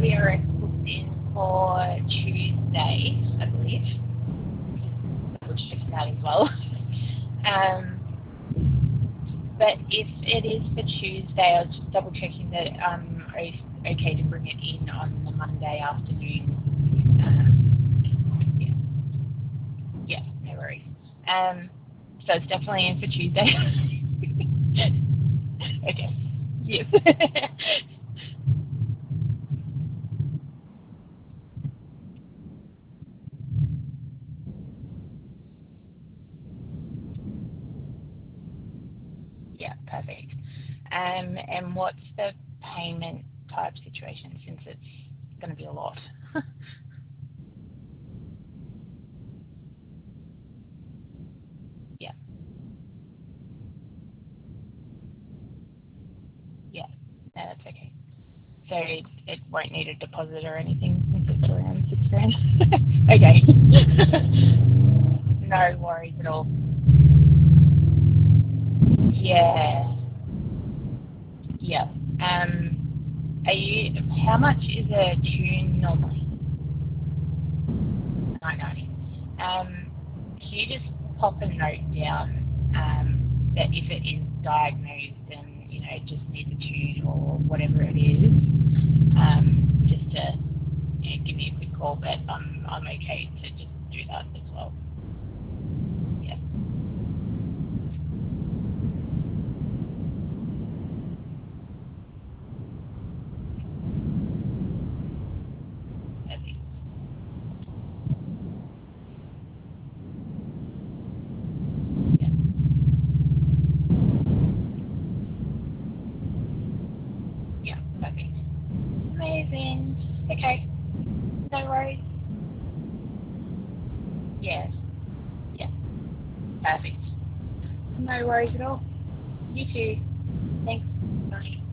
WRX booked in for Tuesday, I believe. Double checking that as well. But if it is for Tuesday, I was just double checking that okay to bring it in on the Monday afternoon. Yeah, no worries. So it's definitely in for Tuesday. Okay. Yes. Yeah, perfect. And what's the payment type situation since it's going to be a lot? Yeah, yeah, no, that's okay. So it won't need a deposit or anything since it's around £6,000. Okay. No worries at all. Yeah, yeah. How much is a tune normally? 990. Can you just pop a note down that if it is diagnosed and just needs a tune or whatever it is, just to give me a quick call. But I'm okay to just do that as well. Yeah, perfect. Yeah, yeah, perfect. Amazing. Okay, no worries. Yeah, yeah, perfect. No worries at all. You too. Thanks. Bye.